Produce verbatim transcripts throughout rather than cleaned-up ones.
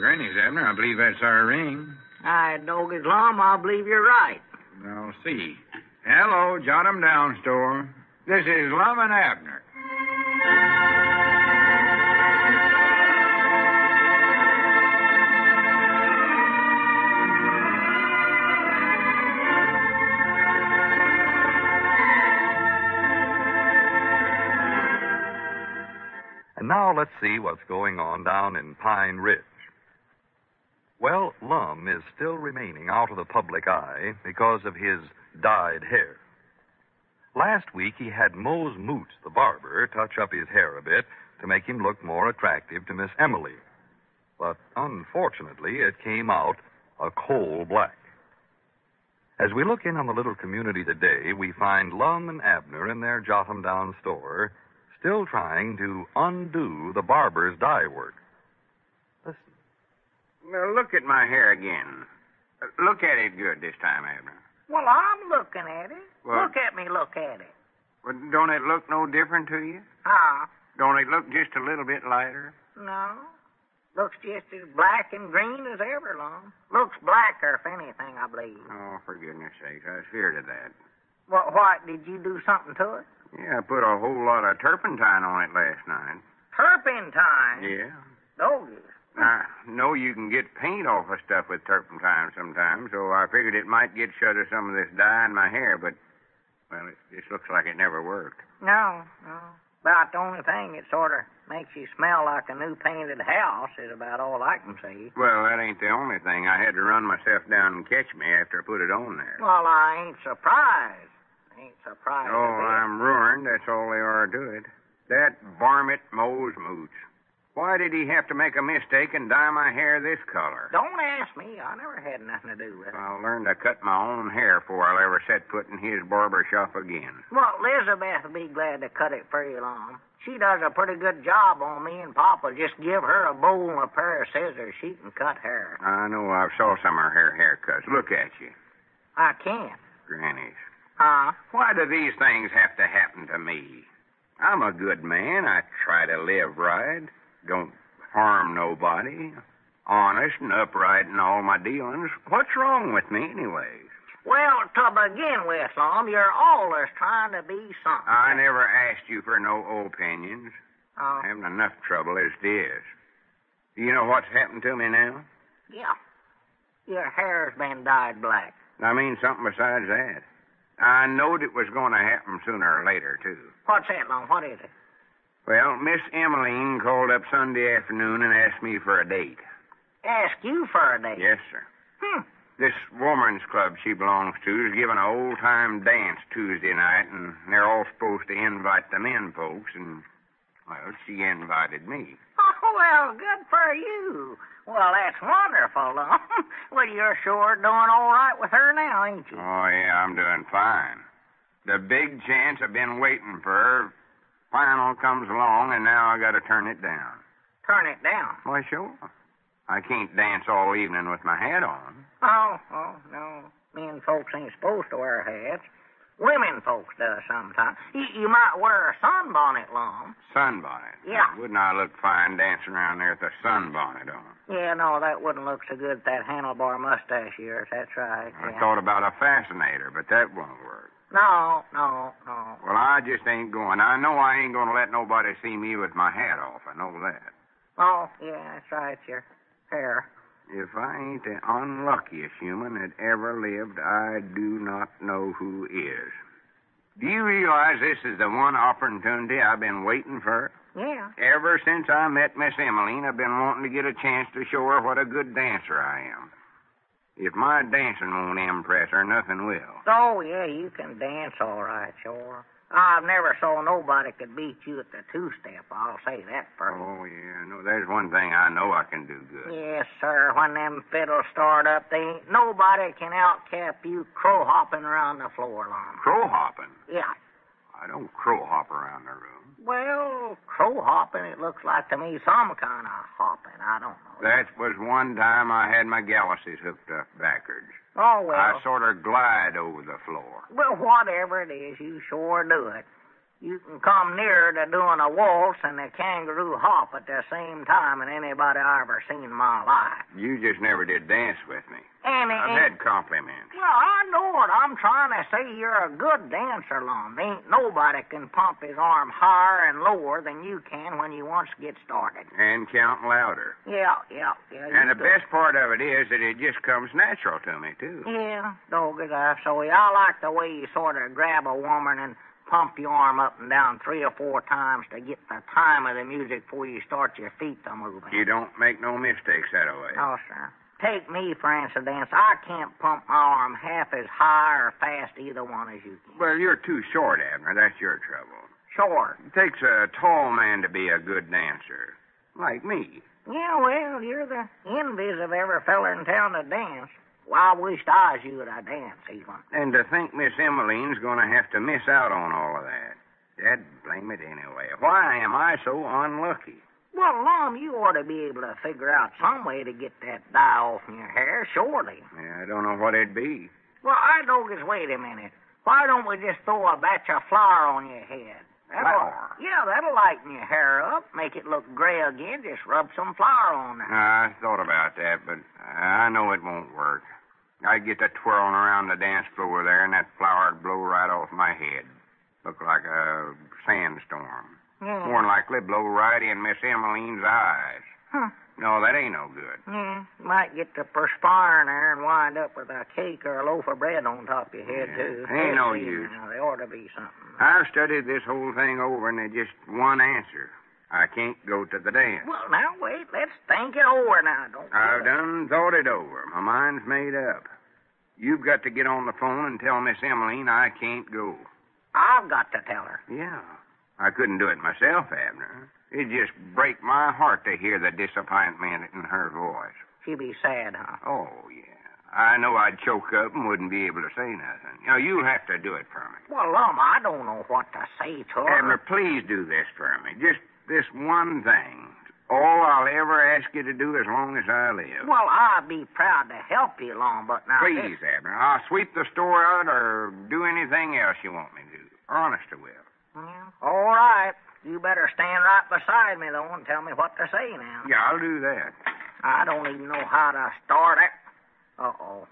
Granny's, Abner. I believe that's our ring. I dog his lum. I believe you're right. I'll see. Hello, Jot 'em Down store. This is Lum and Abner. And now let's see what's going on down in Pine Ridge. Well, Lum is still remaining out of the public eye because of his dyed hair. Last week, he had Mose Moots, the barber, touch up his hair a bit to make him look more attractive to Miss Emily. But unfortunately, it came out a coal black. As we look in on the little community today, we find Lum and Abner in their Jot 'em Down store, still trying to undo the barber's dye work. Listen. Now, look at my hair again. Uh, look at it good this time, Abner. Well, I'm looking at it. Well- Look at me look at it. Well, don't it look no different to you? Ah, Don't it look just a little bit lighter? no. Looks just as black and green as ever, Lum. Looks blacker, if anything, I believe. Oh, for goodness sake, I was feared of that. Well, what, did you do something to it? Yeah, I put a whole lot of turpentine on it last night. Turpentine? Yeah. Doggy. I know you can get paint off of stuff with turpentine sometimes, so I figured it might get shut of some of this dye in my hair, but, well, it just looks like it never worked. No, no. About the only thing it sort of makes you smell like a new painted house is about all I can see. Well, that ain't the only thing. I had to run myself down and catch me after I put it on there. Well, I ain't surprised. I ain't surprised. Oh, a bit. I'm ruined. That's all there are to it. That varmint Mose Moots. Why did he have to make a mistake and dye my hair this color? Don't ask me. I never had nothing to do with it. I'll learn to cut my own hair before I'll ever set foot in his barber shop again. Well, Elizabeth will be glad to cut it for you, Lum. She does a pretty good job on me, and Papa just give her a bowl and a pair of scissors. She can cut hair. I know I've saw some of her haircuts. Look at you. I can't. Grannies. Huh? Why do these things have to happen to me? I'm a good man. I try to live right. Don't harm nobody. Honest and upright in all my dealings. What's wrong with me, anyways? Well, to begin with, Lum, you're always trying to be something. I never asked you for no opinions. Oh, I'm having enough trouble as it is. Do you know what's happened to me now? yeah. Your hair's been dyed black. I mean something besides that. I knowed it was going to happen sooner or later, too. What's that, Lum? What is it? Well, Miss Emmeline called up Sunday afternoon and asked me for a date. Ask you for a date? Yes, sir. Hmm. This woman's club she belongs to is giving an old-time dance Tuesday night, and they're all supposed to invite the men folks, and, well, she invited me. Oh, well, good for you. Well, that's wonderful, Lum. Well, you're sure doing all right with her now, ain't you? Oh, yeah, I'm doing fine. The big chance I've been waiting for final comes along, and now I got to turn it down. Turn it down. Why, sure. I can't dance all evening with my hat on. Oh, oh, no. Men folks ain't supposed to wear hats. Women folks does sometimes. You, you might wear a sunbonnet, Lum. Sunbonnet. Yeah. Wouldn't I look fine dancing around there with a sunbonnet on? Yeah, no, that wouldn't look so good with that handlebar mustache of yours. That's right. I Yeah. thought about a fascinator, but that won't work. No, no, no. Well, I just ain't going. I know I ain't going to let nobody see me with my hat off. I know that. Oh, yeah, that's right. Your hair. If I ain't the unluckiest human that ever lived, I do not know who is. Do you realize this is the one opportunity I've been waiting for? Yeah. Ever since I met Miss Emmeline, I've been wanting to get a chance to show her what a good dancer I am. If my dancing won't impress her, nothing will. Oh, yeah, you can dance all right, sure. I've never saw nobody could beat you at the two-step. I'll say that for you. Oh, yeah, no, there's one thing I know I can do good. Yes, sir. When them fiddles start up, they ain't nobody can outcap you crow-hopping around the floor long. Crow hopping? Yeah. I don't crow hop around the room. Well, crow-hopping, it looks like to me some kind of hopping. I don't know. That was one time I had my galluses hooked up backwards. Oh, well. I sort of glide over the floor. Well, whatever it is, you sure do it. You can come nearer to doing a waltz and a kangaroo hop at the same time than anybody I ever seen in my life. You just never did dance with me. And, I've and, had compliments. Well, I know what I'm trying to say. You're a good dancer, Lum. Ain't nobody can pump his arm higher and lower than you can when you once get started. And count louder. Yeah, yeah, yeah. And the do. best part of it is that it just comes natural to me, too. Yeah, dog is I. So I like the way you sort of grab a woman and pump your arm up and down three or four times to get the time of the music before you start your feet to moving. You don't make no mistakes that way. No, sir. Take me, for instance. I can't pump my arm half as high or fast either one as you can. Well, you're too short, Abner. That's your trouble. Short? It takes a tall man to be a good dancer. Like me. Yeah, well, you're the envies of every feller in town that dance. Well, I wished I was you at a dance, even. And to think Miss Emmeline's going to have to miss out on all of that. Dad blame it anyway. Why am I so unlucky? Well, Lum, you ought to be able to figure out some way to get that dye off in your hair, surely. Yeah, I don't know what it'd be. Well, I don't just wait a minute. Why don't we just throw a batch of flour on your head? That'll, Flour? Yeah, that'll lighten your hair up, make it look gray again. Just rub some flour on there. I thought about that, but I know it won't work. I'd get to twirling around the dance floor there, and that flour'd blow right off my head. Look like a sandstorm. Yeah. More than likely blow right in Miss Emmeline's eyes. Huh. No, that ain't no good. Yeah, you might get to perspiring there and wind up with a cake or a loaf of bread on top of your head, Yeah. too. Ain't no Let's see use. now, there ought to be something. I've studied this whole thing over, and there's just one answer. I can't go to the dance. Well, now, wait. Let's think it over now. Don't I've do it. done thought it over. My mind's made up. You've got to get on the phone and tell Miss Emmeline I can't go. I've got to tell her. Yeah. I couldn't do it myself, Abner. It'd just break my heart to hear the disappointment in her voice. She'd be sad, huh? Oh, yeah. I know I'd choke up and wouldn't be able to say nothing. You know, you'll have to do it for me. Well, Lum, I don't know what to say to her. Abner, please do this for me. Just this one thing. All I'll ever ask you to do as long as I live. Well, I'd be proud to help you, Lum, but now... Please, Abner. I'll sweep the store out or do anything else you want me to do. Honest I will. Yeah. All right. You better stand right beside me, though, and tell me what to say now. Yeah, I'll do that. I don't even know how to start it. Uh-oh.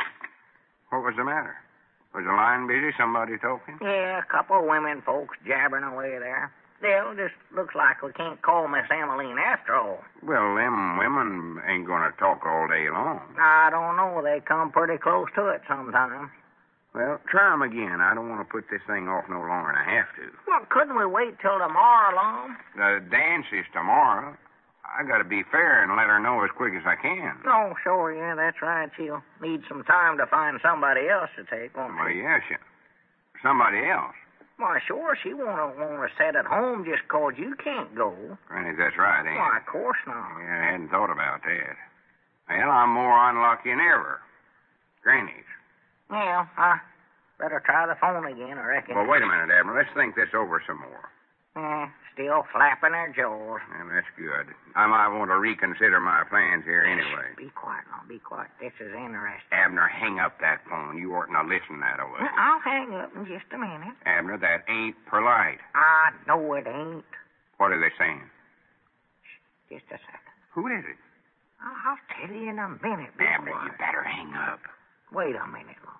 What was the matter? Was the line busy? Somebody talking? Yeah, a couple of women folks jabbering away there. Still, just looks like we can't call Miss Emmeline after all. Well, them women ain't going to talk all day long. I don't know. They come pretty close to it sometimes. Well, try 'em again. I don't want to put this thing off no longer than I have to. Well, couldn't we wait till tomorrow, Lum? The dance is tomorrow. I got to be fair and let her know as quick as I can. Oh, sure, yeah, that's right. She'll need some time to find somebody else to take, won't Well, she? yes, yeah. Somebody else. Why, sure, she won't want to sit at home just 'cause you can't go. Granny, that's right, ain't Why, it? of course not. Yeah, I hadn't thought about that. Well, I'm more unlucky than ever. Granny's. Yeah, I better try the phone again, I reckon. Well, wait a minute, Abner. Let's think this over some more. Yeah, still flapping her jaws. Well, that's good. I might want to reconsider my plans here anyway. Be quiet now, be quiet. This is interesting. Abner, hang up that phone. You oughtn't to listen that way. Well, I'll hang up in just a minute. Abner, that ain't polite. I know it ain't. What are they saying? Just a second. Who is it? I'll I'll tell you in a minute. Be Abner, you quiet. better hang up. Wait a minute, Lum.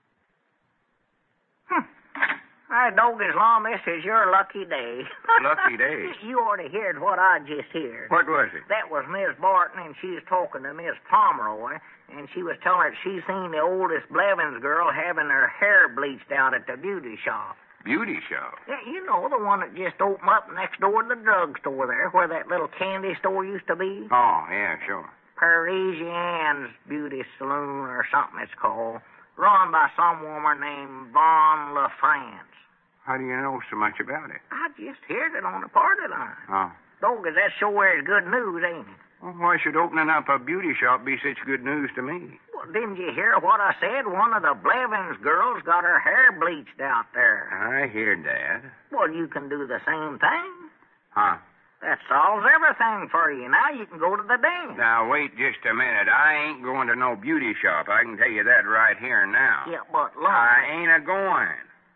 Hmm. Hey, Doggies, Lum, this is your lucky day. Lucky day? You ought to heard what I just heard. What was it? That was Miss Barton, and she was talking to Miss Pomeroy, and she was telling her she seen the oldest Blevins girl having her hair bleached out at the beauty shop. Beauty show. Yeah, you know, the one that just opened up next door to the drugstore there, where that little candy store used to be. Oh, yeah, sure. Parisienne's Beauty Saloon or something it's called, run by some woman named Von LaFrance. How do you know so much about it? I just heard it on the party line. Oh. Doggies, that sure is good news, ain't it? Well, why should opening up a beauty shop be such good news to me? Well, didn't you hear what I said? One of the Blevins girls got her hair bleached out there. I heard that. Well, you can do the same thing. Huh? That solves everything for you. Now you can go to the dance. Now, wait just a minute. I ain't going to no beauty shop. I can tell you that right here and now. Yeah, but look. I ain't a-going.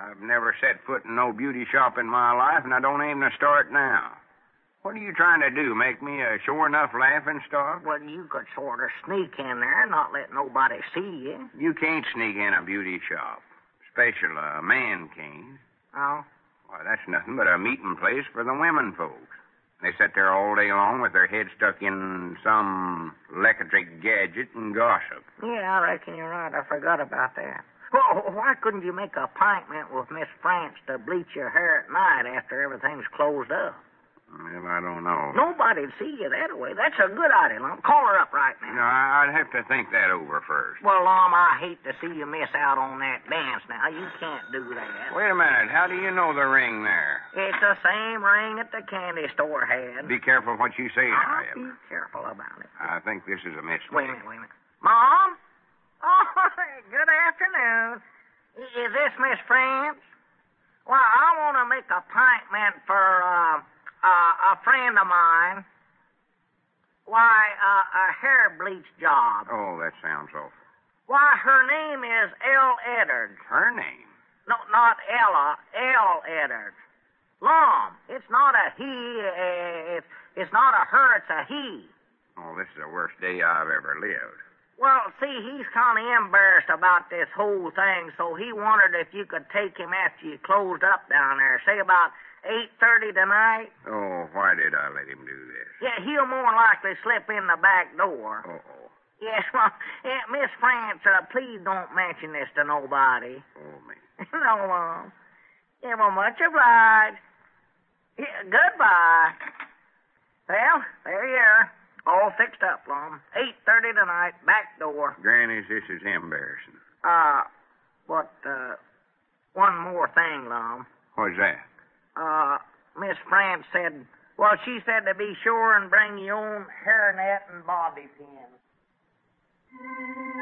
I've never set foot in no beauty shop in my life, and I don't aim to start now. What are you trying to do, make me a sure enough laughing stock? Well, you could sort of sneak in there and not let nobody see you. You can't sneak in a beauty shop, especially a man can't. Oh? Why, that's nothing but a meeting place for the women folks. They sit there all day long with their heads stuck in some electric gadget and gossip. Yeah, I reckon you're right. I forgot about that. Well, why couldn't you make an appointment with Miss France to bleach your hair at night after everything's closed up? Well, I don't know. Nobody'd see you that way. That's a good idea, Lum. Call her up right now. No, I'd have to think that over first. Well, Lum, I hate to see you miss out on that dance now. You can't do that. Wait a minute. How do you know the ring there? It's the same ring that the candy store had. Be careful what you say now, I'll Ellen. be careful about it. I think this is a mistake. Wait a minute, wait a minute. Mom? Oh, good afternoon. Is this Miss France? Well, I want to make an appointment for, uh... Uh, a friend of mine. Why, uh, a hair bleach job. Oh, that sounds awful. Why, her name is Elle Edwards. Her name? No, not Ella. Elle Edwards. Lum, it's not a he. Uh, it's, it's not a her, it's a he. Oh, this is the worst day I've ever lived. Well, see, he's kind of embarrassed about this whole thing, so he wondered if you could take him after you closed up down there. Say about eight thirty tonight. Oh, why did I let him do this? Yeah, he'll more likely slip in the back door. Uh-oh. Yes, well, yeah, Miss France, uh, please don't mention this to nobody. Oh, me. No, Mom. Yeah, well, much obliged. Yeah, goodbye. Well, there you are. All fixed up, Lum. eight thirty tonight, back door. Granny, this is embarrassing. Uh, but, uh, one more thing, Lum. What's that? Uh, Miss France said, well, she said to be sure and bring your own hairnet and bobby pins.